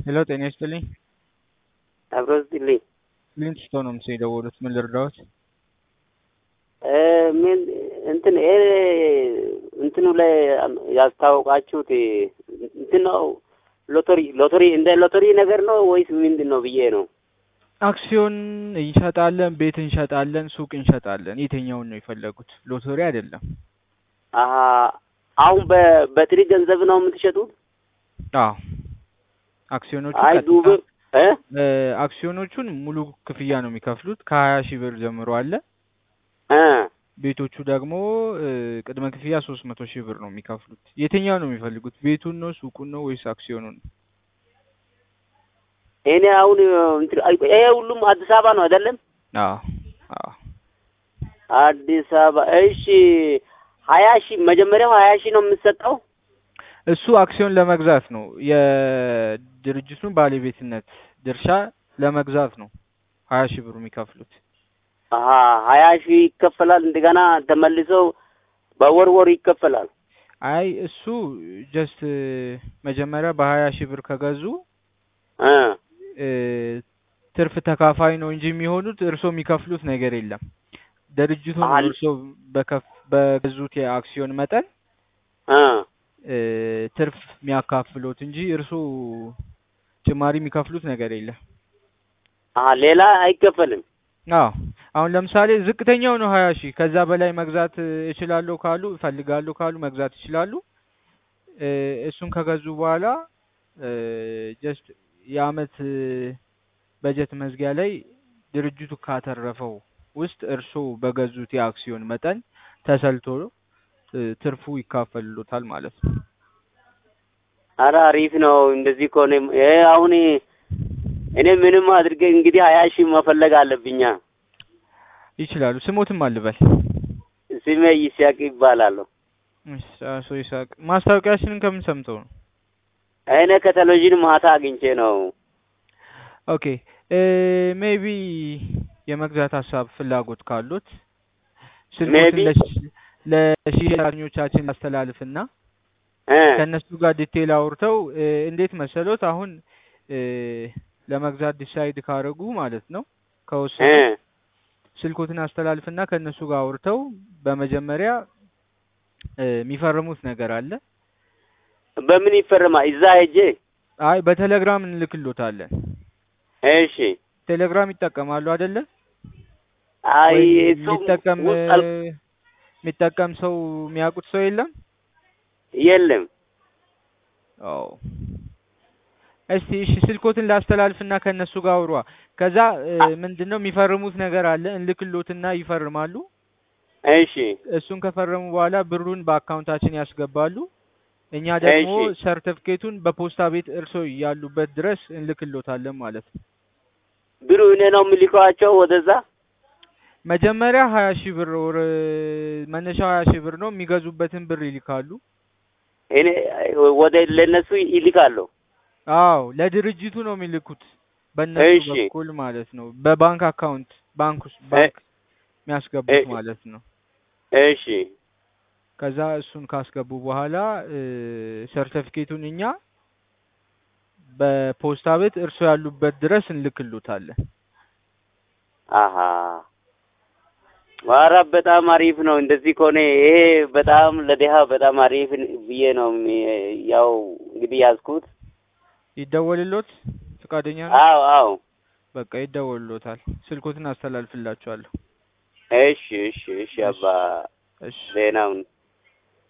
ሄሎ ጤና ይስጥልኝ። አብሮዝልኝ ሊንክስቶን ነው የምደውሉት። ምን ልርዳዎት? ምን እንትን እንትኑ ላይ ያስታወቃችሁት እንትን ነው ሎተሪ እንደ ሎተሪ ነገር ነው ወይስ ምንድን ነው ብዬ ነው። አክሲዮን እንሸጣለን፣ ቤት እንሸጣለን፣ ሱቅ እንሸጣለን። የትኛውን ነው የፈለጉት? ሎተሪ አይደለም። አሀ አሁን በጥሬ ገንዘብ ነው የምትሸጡት? አዎ አክሲዮኖቹ አይ ዱብ አክሲዮኖቹን ሙሉ ክፍያ ነው የሚከፍሉት። ከ20 ሺህ ብር ጀምሮ አለ። ቤቶቹ ደግሞ ቅድመ ክፍያ 300 ሺህ ብር ነው የሚከፍሉት። የትኛው ነው የሚፈልጉት? ቤቱን ነው ሱቁን ነው ወይስ አክሲዮኑን? እኔ አሁን ይሄ ሁሉም አዲስ አበባ ነው አይደለም? አዎ አዎ አዲስ አበባ። እሺ 20 ሺህ መጀመሪያው 20 ሺህ ነው የምትሰጠው? እሱ አክሲዮን ለመግዛት ነው። የድርጅቱን ባለቤትነት ድርሻ ለመግዛት ነው 20 ሺህ ብር የሚከፍሉት። አሀ 20 ሺህ ይከፈላል። እንደገና ተመልሶ በወር ይከፈላል። አይ እሱ ጀስት መጀመሪያ በ20 ሺህ ብር ከገዙ ትርፍ ተካፋይ ነው እንጂ የሚሆኑት እርሶ የሚከፍሉት ነገር የለም። ድርጅቱ ነው እርሶ በገዙት የአክሲዮን መጠን ትርፍ የሚያካፍሉት እንጂ እርሶ ጭማሪ የሚከፍሉት ነገር የለም። ሌላ አይከፈልም። አዎ አሁን ለምሳሌ ዝቅተኛው ነው 20 ሺህ። ከዛ በላይ መግዛት እችላለሁ ካሉ እፈልጋለሁ ካሉ መግዛት ይችላሉ። እሱን ከገዙ በኋላ ጀስት የአመት በጀት መዝጊያ ላይ ድርጅቱ ካተረፈው ውስጥ እርሶ በገዙት የአክሲዮን መጠን ተሰልቶ ትርፉ ይካፈልሎታል ማለት ነው። ኧረ አሪፍ ነው። እንደዚህ ከሆነ አሁን እኔ ምንም አድርጌ እንግዲህ 20 ሺህ መፈለግ አለብኛ። ይችላሉ። ስሞትም አልበል። ስሜ ይስሐቅ ይባላል። እሺ ይስሐቅ፣ ማስታወቂያችንን ከምን ሰምተው ነው? እኔ ከቴሌቪዥን ማታ አግኝቼ ነው። ኦኬ ሜቢ የመግዛት ሀሳብ ፍላጎት ካሉት ስልኮትን ለሽያጮቻችን ያስተላልፍና ከነሱ ጋር ዲቴል አውርተው እንዴት መሰሎት አሁን ለመግዛት ዲሳይድ ካደረጉ ማለት ነው ከወሰኑ ስልኮትን አስተላልፍና ከነሱ ጋር አውርተው በመጀመሪያ የሚፈርሙት ነገር አለ። በምን ይፈርማል? እዛ ሄጄ? አይ በቴሌግራም እንልክሎታለን። እሺ ቴሌግራም ይጠቀማሉ አይደለ? አይ እሱ የሚጠቀም ሰው የሚያውቁት ሰው የለም? የለም። አዎ እሺ ስልኮትን ላስተላልፍና ከነሱ ጋር አውሯ። ከዛ ምንድነው የሚፈርሙት ነገር አለ እንልክሎትና ይፈርማሉ። እሺ እሱን ከፈረሙ በኋላ ብሩን በአካውንታችን ያስገባሉ። እኛ ደግሞ ሰርቲፊኬቱን በፖስታ ቤት እርሶ ያሉበት ድረስ እንልክሎታለን ማለት ነው። ብሩ እኔ ነው የምልካቸው ወደዛ? መጀመሪያ 20 ሺህ ብር ወር መነሻው 20 ሺህ ብር ነው። የሚገዙበትን ብር ይልካሉ። እኔ ወደ ለነሱ ይልካለሁ? አዎ ለድርጅቱ ነው የሚልኩት በእነሱ በኩል ማለት ነው። በባንክ አካውንት ባንክ የሚያስገቡት ማለት ነው። እሺ ከዛ እሱን ካስገቡ በኋላ ሰርቲፊኬቱን እኛ በፖስታ ቤት እርሶ ያሉበት ድረስ እንልክሎታለን። አሃ ዋራ በጣም አሪፍ ነው። እንደዚህ ከሆነ ይሄ በጣም ለደሃ በጣም አሪፍ ብዬ ነው ያው እንግዲህ ያዝኩት። ይደወልሎት ፈቃደኛ ነው? አዎ በቃ ይደወልሎታል። ስልኮትን አስተላልፍላችኋለሁ። እሺ አባ እሺ ዜናውን